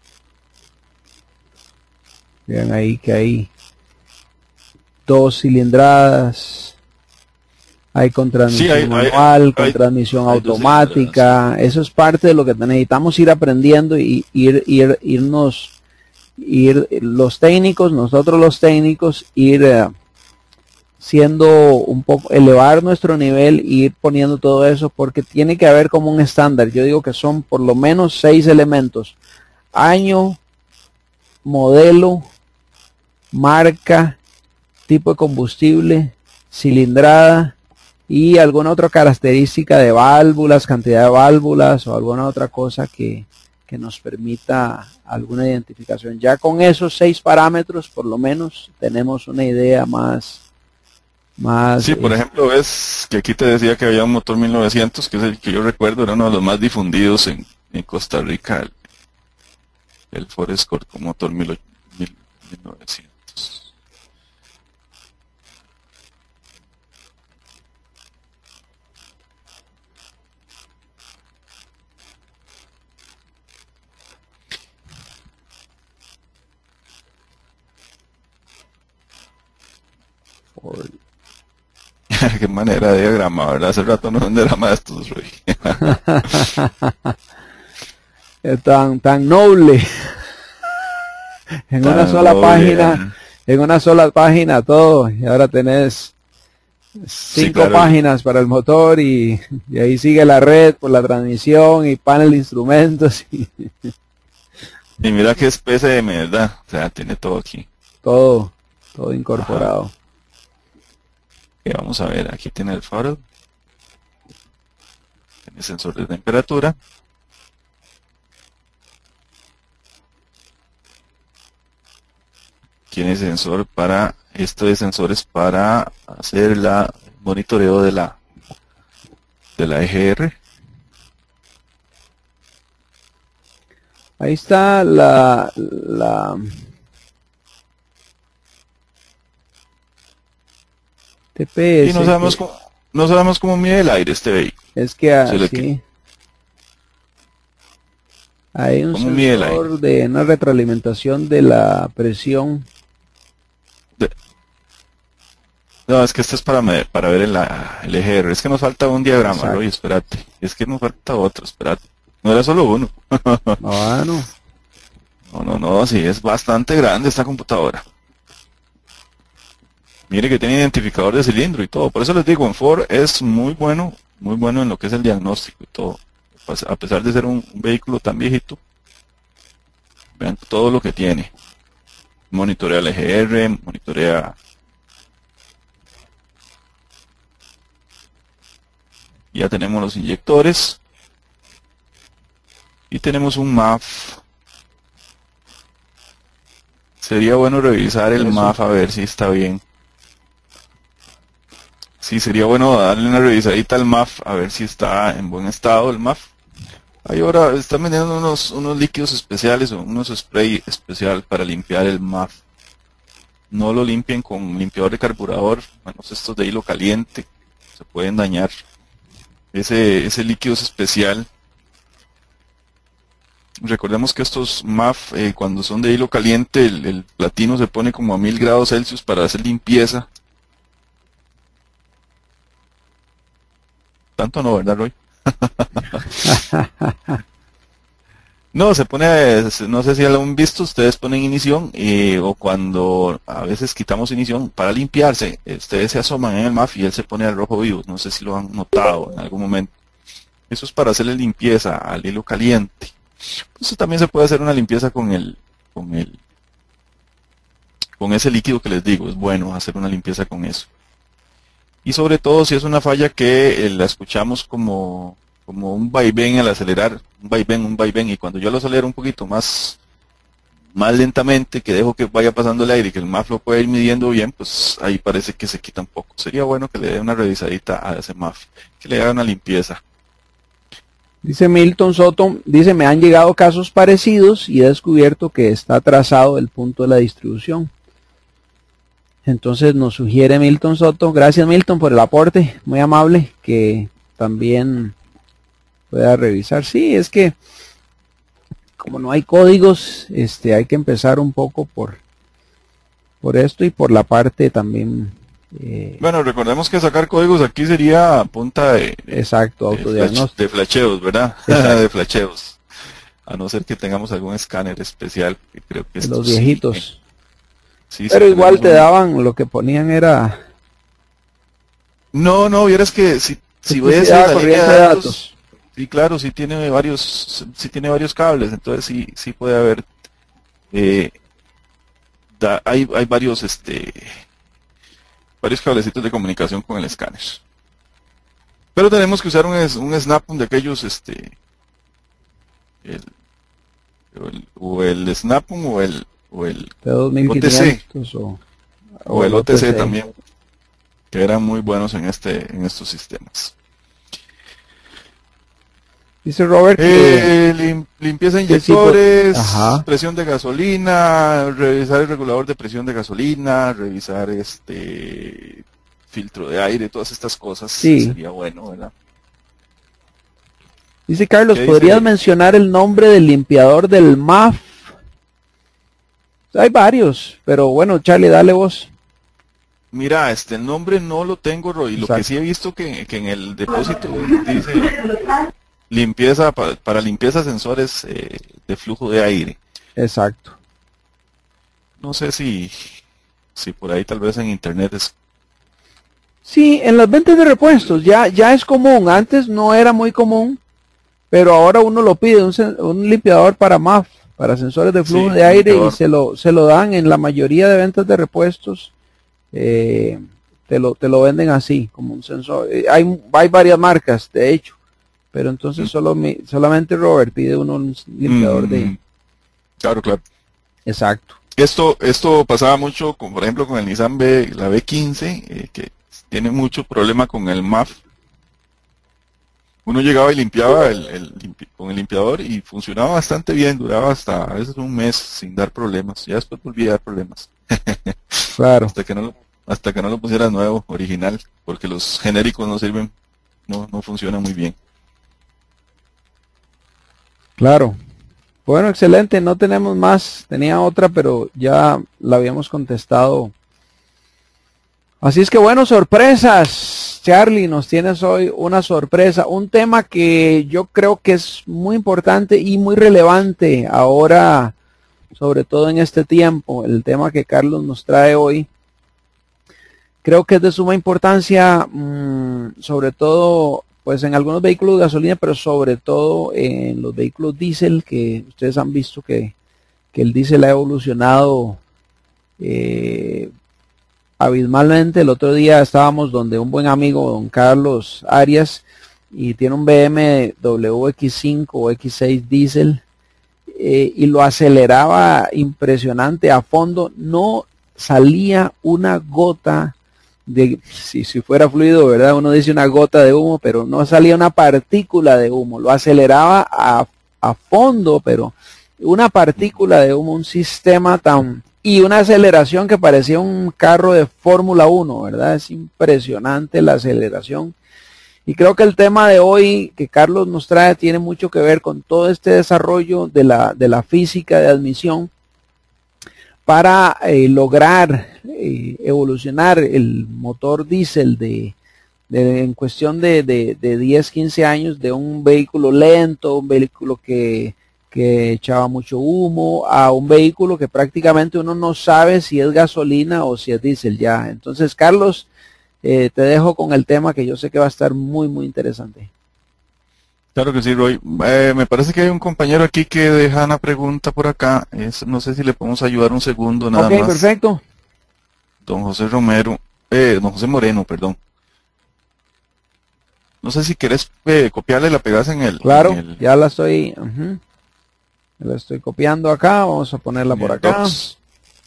vean ahí que hay dos cilindradas, hay con sí, transmisión hay, hay, manual, con hay, transmisión hay dos cilindradas. automática. Eso es parte de lo que necesitamos ir aprendiendo y ir, ir, irnos, ir los técnicos, nosotros los técnicos, ir eh, siendo un poco, elevar nuestro nivel y ir poniendo todo eso, porque tiene que haber como un estándar. Yo digo que son por lo menos seis elementos: año, modelo, marca, tipo de combustible, cilindrada y alguna otra característica de válvulas, cantidad de válvulas o alguna otra cosa que, que nos permita alguna identificación. Ya con esos seis parámetros por lo menos tenemos una idea más más Sí, por eh, ejemplo, ves que aquí te decía que había un motor mil novecientos, que es el que yo recuerdo, era uno de los más difundidos en, en Costa Rica, el, el Ford Escort con motor mil novecientos. Ford. Qué manera de diagrama, ¿verdad? Hace rato no diagrama de estos, Roy. Es tan tan noble en una Tan sola noble, página, ajá. en una sola página todo, y ahora tenés Sí, cinco claro. páginas para el motor y, y ahí sigue la red por la transmisión y panel de instrumentos y Y mira que es P C M, ¿verdad? O sea, tiene todo aquí. todo, todo incorporado. Ajá. Ok, vamos a ver, aquí tiene el faro, tiene sensor de temperatura. Tiene sensor para, esto de sensores para hacer la monitoreo de la de la E G R. Ahí está la, la T P S. Y no sabemos que, cómo, no sabemos cómo mide el aire este vehículo. es que Se le así que- hay un ¿Cómo mide el aire? sensor de una retroalimentación de la presión. De- no, es que esto es para, me- para ver el, la- el E G R. Es que nos falta un diagrama, Exacto. Roy, espérate. Es que nos falta otro, espérate. No era solo uno. Ah, no. No, no, no, sí, es bastante grande esta computadora. Mire que tiene identificador de cilindro y todo. Por eso les digo, en Ford es muy bueno, muy bueno en lo que es el diagnóstico y todo. Pues, a pesar de ser un, un vehículo tan viejito, vean todo lo que tiene. Monitorea el E G R, monitorea... Ya tenemos los inyectores. Y tenemos un M A F. Sería bueno revisar el Eso. M A F a ver si está bien. Sí, sería bueno darle una revisadita al M A F a ver si está en buen estado el M A F. Ahí ahora están vendiendo unos, unos líquidos especiales o unos spray especial para limpiar el M A F. No lo limpien con limpiador de carburador, bueno, estos de hilo caliente, se pueden dañar. Ese, ese líquido es especial. Recordemos que estos M A F, eh, cuando son de hilo caliente, el, el platino se pone como a mil grados Celsius para hacer limpieza. Tanto no, ¿verdad, Roy? No, se pone, no sé si ya lo han visto, ustedes ponen ignición eh, o cuando a veces quitamos ignición para limpiarse, ustedes se asoman en el M A F y él se pone al rojo vivo, no sé si lo han notado en algún momento. Eso es para hacerle limpieza al hilo caliente. Eso también se puede hacer una limpieza con el, con el, con ese líquido que les digo, es bueno hacer una limpieza con eso. Y sobre todo si es una falla que eh, la escuchamos como, como un vaivén al acelerar, un vaivén, un vaivén, y cuando yo lo acelero un poquito más, más lentamente, que dejo que vaya pasando el aire y que el M A F lo pueda ir midiendo bien, pues ahí parece que se quita un poco. Sería bueno que le dé una revisadita a ese M A F, que le haga una limpieza. Dice Milton Soto, dice, me han llegado casos parecidos y he descubierto que está atrasado el punto de la distribución. Entonces nos sugiere Milton Soto, gracias Milton por el aporte, muy amable, que también pueda revisar. Sí, es que como no hay códigos, este, hay que empezar un poco por, por esto y por la parte también... Eh, Bueno, recordemos que sacar códigos aquí sería a punta de, de, exacto, de, flash, autodiagnóstico. de flasheos, ¿verdad? de flasheos. A no ser que tengamos algún escáner especial, que creo que De estos los viejitos. Sí, sí, Pero sí igual tenemos te un- daban, lo que ponían era No, no, vieras que si, si ves electricidad, la línea corriente de de datos, datos. sí, claro, sí tiene varios, sí tiene varios cables, entonces sí, sí puede haber, eh, da- hay, hay varios, este, varios cablecitos de comunicación con el escáner. Pero tenemos que usar un, es- un Snap-on de aquellos, este, el, o el, o el Snap-on o el, o el, P dos mil O T C. quinientos o, o el O T C también, que eran muy buenos en este, en estos sistemas. Dice Robert que Eh, lim- limpieza de ¿qué tipo? inyectores, Ajá. presión de gasolina, revisar el regulador de presión de gasolina, revisar este filtro de aire, todas estas cosas Sí. sería bueno, ¿verdad? dice Carlos, ¿Qué dice? ¿podrías mencionar el nombre del limpiador del M A F? Hay varios, pero bueno, Charlie, dale vos. Mira, este el nombre no lo tengo, Roy. Lo que Exacto. sí he visto que, que en el depósito dice limpieza para, para limpieza sensores eh, de flujo de aire. Exacto. No sé si, si por ahí tal vez en internet es Sí, en las ventas de repuestos ya, ya es común. Antes no era muy común, pero ahora uno lo pide, un, sen- un limpiador para M A F, para sensores de flujo Sí, de aire, y limpiador. se lo, se lo dan en la mayoría de ventas de repuestos. eh, te lo, te lo venden así, como un sensor. Eh, hay, hay varias marcas, de hecho, pero entonces Mm. solo mi- solamente Robert pide uno un limpiador de... Mm, claro, claro. Exacto. Esto, esto pasaba mucho, con, por ejemplo, con el Nissan B, la B quince, eh, que tiene mucho problema con el M A F. Uno llegaba y limpiaba el, el limpi- con el limpiador y funcionaba bastante bien, duraba hasta a veces un mes sin dar problemas. Ya después volvía a dar problemas. Claro, hasta que no lo, hasta que no lo pusieras nuevo, original, porque los genéricos no sirven, no, no funcionan muy bien. claro. Bueno, excelente, no tenemos más. Tenía otra, pero ya la habíamos contestado. Así es que bueno, sorpresas. Charlie, nos tienes hoy una sorpresa, un tema que yo creo que es muy importante y muy relevante ahora, sobre todo en este tiempo. El tema que Carlos nos trae hoy, creo que es de suma importancia, mmm, sobre todo pues en algunos vehículos de gasolina, pero sobre todo en los vehículos diésel, que ustedes han visto que, que el diésel ha evolucionado eh, abismalmente. El otro día estábamos donde un buen amigo, don Carlos Arias, y tiene un B M W X cinco o X seis diésel, eh, y lo aceleraba impresionante a fondo, no salía una gota de, si, si fuera fluido, ¿verdad? Uno dice una gota de humo, pero no salía una partícula de humo, lo aceleraba a, a fondo, pero una partícula de humo, un sistema tan, y una aceleración que parecía un carro de Fórmula uno, ¿verdad? Es impresionante la aceleración. Y creo que el tema de hoy que Carlos nos trae tiene mucho que ver con todo este desarrollo de la, de la física de admisión para eh, lograr eh, evolucionar el motor diésel de, de, en cuestión de, de, de diez, quince años, de un vehículo lento, un vehículo que, que echaba mucho humo, a un vehículo que prácticamente uno no sabe si es gasolina o si es diésel ya. Entonces, Carlos, eh, te dejo con el tema que yo sé que va a estar muy, muy interesante. Claro que sí, Roy. Eh, me parece que hay un compañero aquí que deja una pregunta por acá. Es- no sé si le podemos ayudar un segundo nada Ok, más. perfecto. Don José Romero, eh, don José Moreno, perdón. No sé si querés eh, copiarle, la pegas en el, en Claro, el, ya la estoy, uh-huh, la estoy copiando acá. Vamos a ponerla en por el acá. Docs.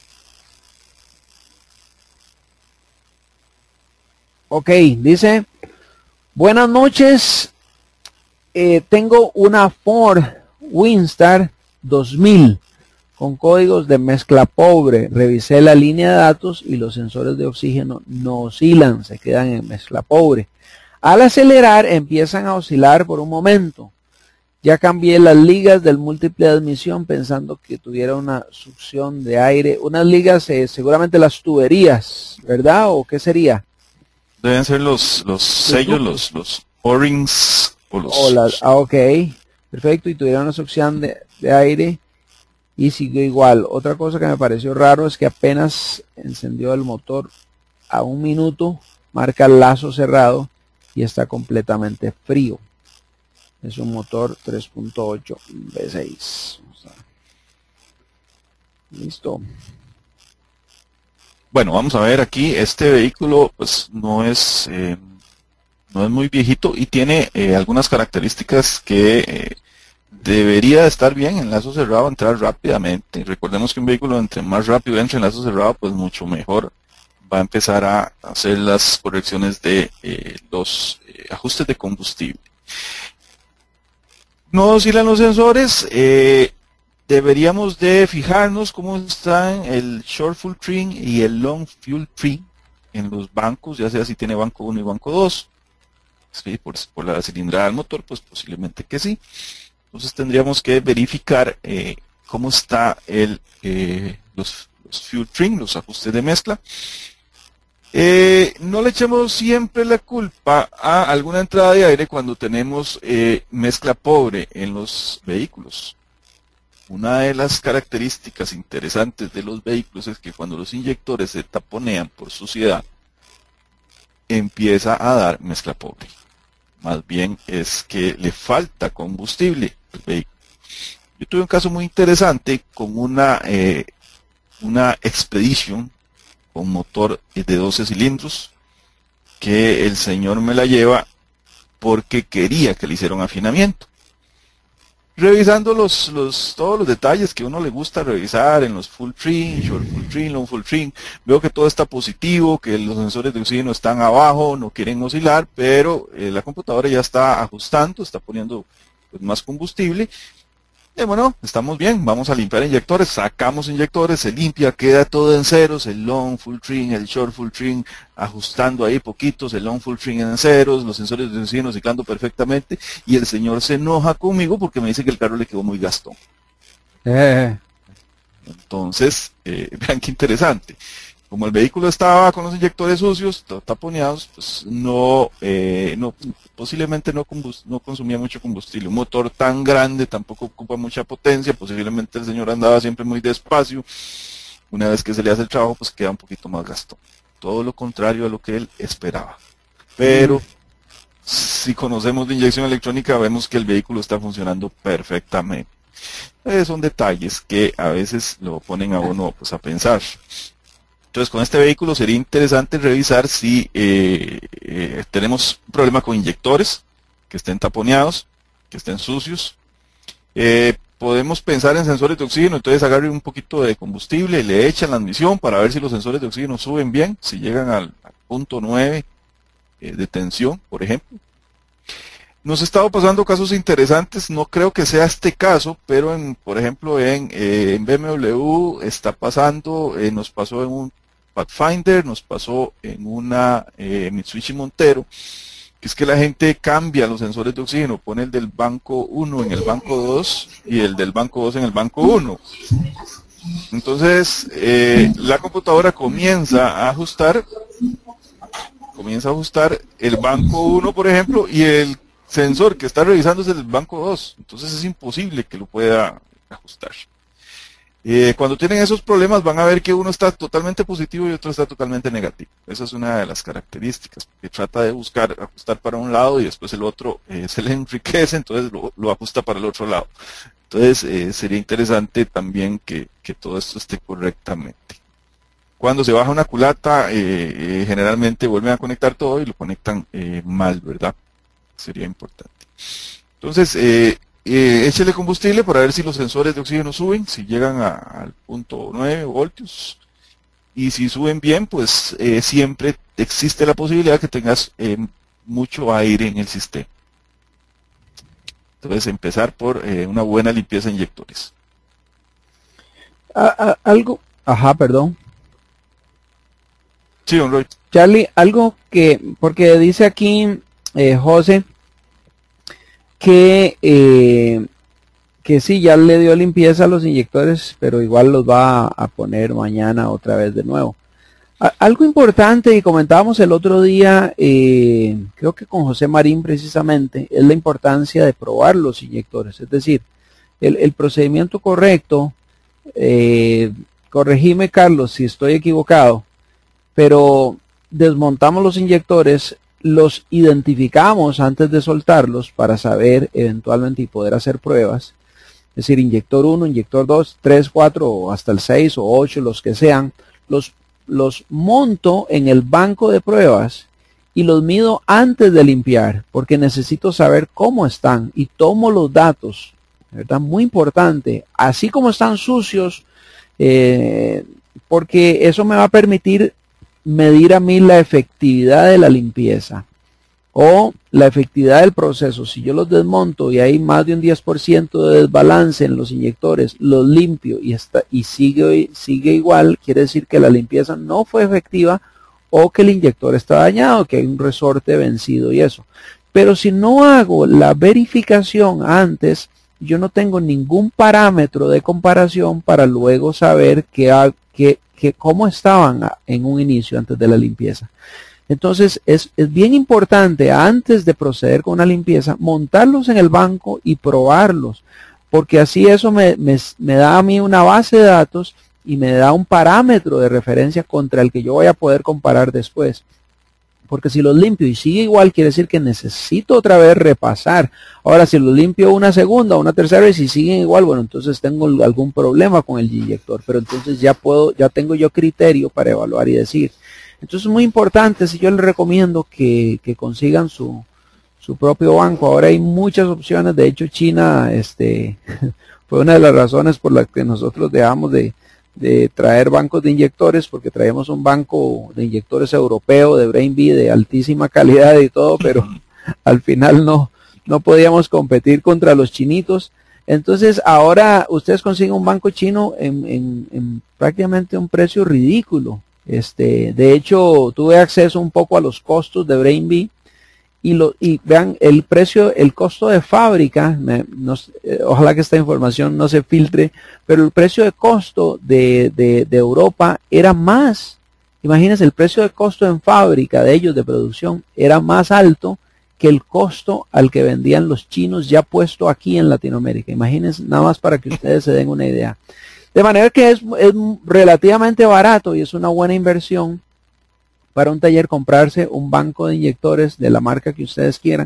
Ok, dice, buenas noches. Eh, tengo una Ford Windstar dos mil con códigos de mezcla pobre. Revisé la línea de datos y los sensores de oxígeno no oscilan, se quedan en mezcla pobre. Al acelerar empiezan a oscilar por un momento. Ya cambié las ligas del múltiple de admisión pensando que tuviera una succión de aire. Unas ligas, eh, seguramente las tuberías, ¿verdad? ¿O qué sería? Deben ser los, los sellos, los, los O-rings o Oh, los... la, ah, ok, perfecto, y tuvieron una succión de, de aire y siguió igual. Otra cosa que me pareció raro es que apenas encendió el motor a un minuto, marca lazo cerrado y está completamente frío. Es un motor tres punto ocho V seis. O sea, listo. Bueno, vamos a ver aquí, este vehículo pues no es, eh, no es muy viejito y tiene eh, algunas características que eh, debería estar bien en lazo cerrado, entrar rápidamente. Recordemos que un vehículo entre más rápido entre en lazo cerrado, pues mucho mejor va a empezar a hacer las correcciones de eh, los eh, ajustes de combustible. No oscilan los sensores, eh, deberíamos de fijarnos cómo están el Short Fuel Trim y el Long Fuel Trim en los bancos, ya sea si tiene banco uno y banco dos. Sí, por, por la cilindrada del motor, pues posiblemente que sí. Entonces tendríamos que verificar eh, cómo está el, eh, los, los Fuel Trim, los ajustes de mezcla. Eh, no le echemos siempre la culpa a alguna entrada de aire cuando tenemos eh, mezcla pobre en los vehículos. Una de las características interesantes de los vehículos es que cuando los inyectores se taponean por suciedad, empieza a dar mezcla pobre. Más bien es que le falta combustible al vehículo. Yo tuve un caso muy interesante con una, eh, una Expedition con motor de doce cilindros, que el señor me la lleva porque quería que le hiciera un afinamiento. revisando los, los, todos los detalles que a uno le gusta revisar en los full trim, short full trim, long full trim, veo que todo está positivo, que los sensores de oxígeno están abajo, no quieren oscilar, pero eh, la computadora ya está ajustando, está poniendo pues, más combustible. Y bueno, estamos bien, vamos a limpiar inyectores, sacamos inyectores, se limpia, queda todo en ceros, el long full trim, el short full trim, ajustando ahí poquitos, el long full trim en ceros, los sensores de oxígeno ciclando perfectamente, y el señor se enoja conmigo porque me dice que el carro le quedó muy gastón. Eh. Entonces, eh, vean qué interesante. Como el vehículo estaba con los inyectores sucios, taponeados, pues no, eh, no posiblemente no, no consumía mucho combustible. Un motor tan grande tampoco ocupa mucha potencia, posiblemente el señor andaba siempre muy despacio. Una vez que se le hace el trabajo, pues queda un poquito más gastón. Todo lo contrario a lo que él esperaba. Pero mm. si conocemos de inyección electrónica, vemos que el vehículo está funcionando perfectamente. Eh, son detalles que a veces lo ponen a uno pues, a pensar. Entonces, con este vehículo sería interesante revisar si eh, eh, tenemos un problema con inyectores, que estén taponeados, que estén sucios. Eh, podemos pensar en sensores de oxígeno, entonces agarre un poquito de combustible, le echan la admisión para ver si los sensores de oxígeno suben bien, si llegan al, al punto nueve eh, de tensión, por ejemplo. Nos ha estado pasando casos interesantes, no creo que sea este caso, pero en, por ejemplo en, eh, en B M W está pasando, eh, nos pasó en un Pathfinder, nos pasó en una eh, Mitsubishi Montero, que es que la gente cambia los sensores de oxígeno, pone el del banco uno en el banco dos y el del banco dos en el banco uno. Entonces eh, la computadora comienza a ajustar, comienza a ajustar el banco uno, por ejemplo, y el sensor que está revisando es el banco dos, entonces es imposible que lo pueda ajustar. Eh, cuando tienen esos problemas van a ver que uno está totalmente positivo y otro está totalmente negativo. Esa es una de las características, que trata de buscar ajustar para un lado y después el otro eh, se le enriquece, entonces lo, lo ajusta para el otro lado. Entonces eh, sería interesante también que, que todo esto esté correctamente. Cuando se baja una culata, eh, eh, generalmente vuelven a conectar todo y lo conectan eh, mal, ¿verdad? Sería importante. Entonces, eh, eh, échele combustible para ver si los sensores de oxígeno suben, si llegan a, al punto nueve voltios, y si suben bien, pues eh, siempre existe la posibilidad que tengas eh, mucho aire en el sistema. Entonces, empezar por eh, una buena limpieza de inyectores. Ah, ah, algo, ajá, perdón. Sí, don Roy. Charlie, algo que, porque dice aquí eh, José, que eh, que sí, ya le dio limpieza a los inyectores, pero igual los va a poner mañana otra vez de nuevo. A, algo importante, y comentábamos el otro día, eh, creo que con José Marín precisamente, es la importancia de probar los inyectores. Es decir, el, el procedimiento correcto, eh, corregime Carlos si estoy equivocado, pero desmontamos los inyectores, los identificamos antes de soltarlos para saber eventualmente y poder hacer pruebas. Es decir, inyector uno, inyector dos, tres, cuatro o hasta el seis o ocho, los que sean, los, los monto en el banco de pruebas y los mido antes de limpiar porque necesito saber cómo están y tomo los datos, ¿verdad? Muy importante, así como están sucios, eh, porque eso me va a permitir medir a mí la efectividad de la limpieza o la efectividad del proceso. Si yo los desmonto y hay más de un diez por ciento de desbalance en los inyectores, los limpio y, está, y sigue, sigue igual, quiere decir que la limpieza no fue efectiva o que el inyector está dañado, que hay un resorte vencido y eso. Pero si no hago la verificación antes, yo no tengo ningún parámetro de comparación para luego saber que, que que cómo estaban en un inicio antes de la limpieza. Entonces es, es bien importante antes de proceder con una limpieza montarlos en el banco y probarlos, porque así eso me, me, me da a mí una base de datos y me da un parámetro de referencia contra el que yo voy a poder comparar después. Porque si los limpio y sigue igual, quiere decir que necesito otra vez repasar. Ahora, si los limpio una segunda o una tercera vez y siguen igual, bueno, entonces tengo algún problema con el inyector. Pero entonces ya puedo, ya tengo yo criterio para evaluar y decir. Entonces es muy importante, si yo les recomiendo que, que consigan su, su propio banco. Ahora hay muchas opciones. De hecho, China este, fue una de las razones por las que nosotros dejamos de, de traer bancos de inyectores, porque traemos un banco de inyectores europeo, de BrainBee, de altísima calidad y todo, pero al final no, no podíamos competir contra los chinitos. Entonces ahora ustedes consiguen un banco chino en, en, en prácticamente un precio ridículo. Este, de hecho, tuve acceso un poco a los costos de BrainBee y, lo, y vean el precio, el costo de fábrica, me, no, eh, ojalá que esta información no se filtre, pero el precio de costo de, de, de Europa era más, imagínense, el precio de costo en fábrica de ellos de producción era más alto que el costo al que vendían los chinos ya puesto aquí en Latinoamérica. Imagínense, nada más para que ustedes se den una idea. De manera que es, es relativamente barato y es una buena inversión para un taller comprarse un banco de inyectores de la marca que ustedes quieran,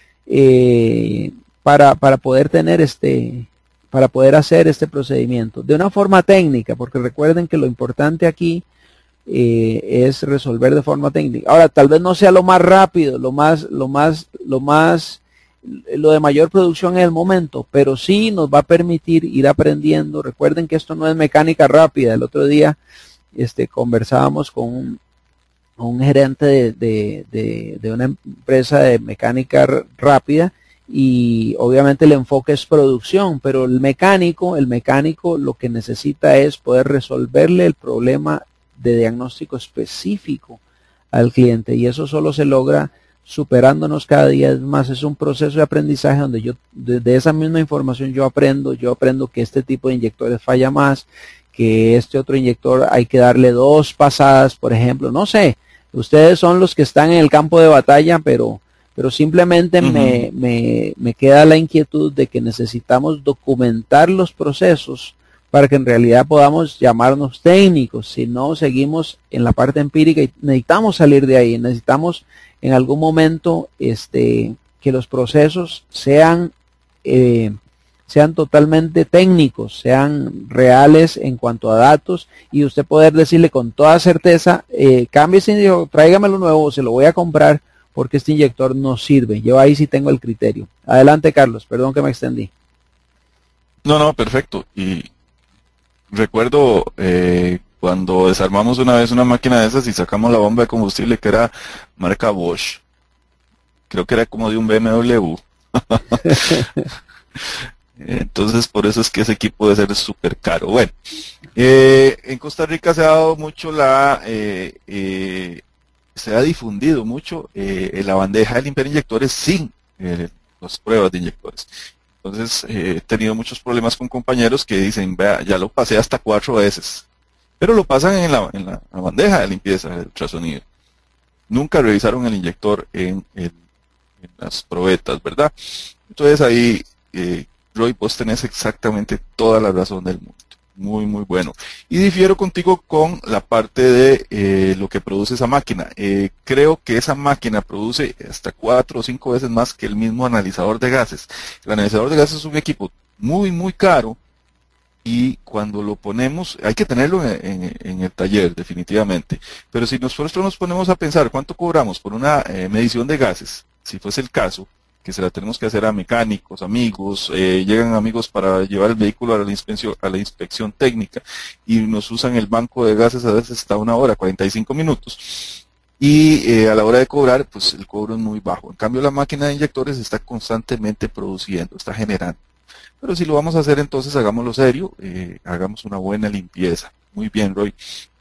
eh, para, para poder tener este, para poder hacer este procedimiento de una forma técnica, porque recuerden que lo importante aquí Eh, es resolver de forma técnica. Ahora, tal vez no sea lo más rápido, lo más, lo más, lo más, lo de mayor producción en el momento, pero sí nos va a permitir ir aprendiendo. Recuerden que esto no es mecánica rápida. El otro día, este, conversábamos con un, un gerente de, de, de, de una empresa de mecánica rápida y obviamente el enfoque es producción, pero el mecánico, el mecánico lo que necesita es poder resolverle el problema de diagnóstico específico al cliente, y eso solo se logra superándonos cada día. Es más, es un proceso de aprendizaje donde yo de, de esa misma información yo aprendo, yo aprendo que este tipo de inyectores falla más, que este otro inyector hay que darle dos pasadas, por ejemplo, no sé, ustedes son los que están en el campo de batalla, pero pero simplemente uh-huh. me, me, me queda la inquietud de que necesitamos documentar los procesos para que en realidad podamos llamarnos técnicos. Si no, seguimos en la parte empírica y necesitamos salir de ahí. Necesitamos en algún momento este, que los procesos sean, eh, sean totalmente técnicos, sean reales en cuanto a datos, y usted poder decirle con toda certeza, eh, cambie ese inyector, tráigamelo nuevo, se lo voy a comprar porque este inyector no sirve. Yo ahí sí tengo el criterio. Adelante, Carlos, perdón que me extendí. No, no, perfecto. Y recuerdo eh, cuando desarmamos una vez una máquina de esas y sacamos la bomba de combustible que era marca Bosch. Creo que era como de un B M W. Entonces, por eso es que ese equipo debe ser súper caro. Bueno, eh, en Costa Rica se ha dado mucho la... Eh, eh, se ha difundido mucho eh, la bandeja de limpiar inyectores sin eh, las pruebas de inyectores. Entonces, eh, he tenido muchos problemas con compañeros que dicen, vea, ya lo pasé hasta cuatro veces, pero lo pasan en la, en la, la bandeja de limpieza de ultrasonido. Nunca revisaron el inyector en, el, en las probetas, ¿verdad? Entonces ahí, eh, Roy, vos tenés exactamente toda la razón del mundo. Muy, muy bueno. Y difiero contigo con la parte de eh, lo que produce esa máquina. Eh, creo que esa máquina produce hasta cuatro o cinco veces más que el mismo analizador de gases. El analizador de gases es un equipo muy, muy caro, y cuando lo ponemos, hay que tenerlo en, en, en el taller, definitivamente. Pero si nosotros nos ponemos a pensar cuánto cobramos por una eh, medición de gases, si fuese el caso, que se la tenemos que hacer a mecánicos, amigos, eh, llegan amigos para llevar el vehículo a la inspección, a la inspección técnica, y nos usan el banco de gases a veces hasta una hora, cuarenta y cinco minutos, y eh, a la hora de cobrar, pues el cobro es muy bajo. En cambio, la máquina de inyectores está constantemente produciendo, está generando. Pero si lo vamos a hacer, entonces hagámoslo serio, eh, hagamos una buena limpieza. Muy bien, Roy.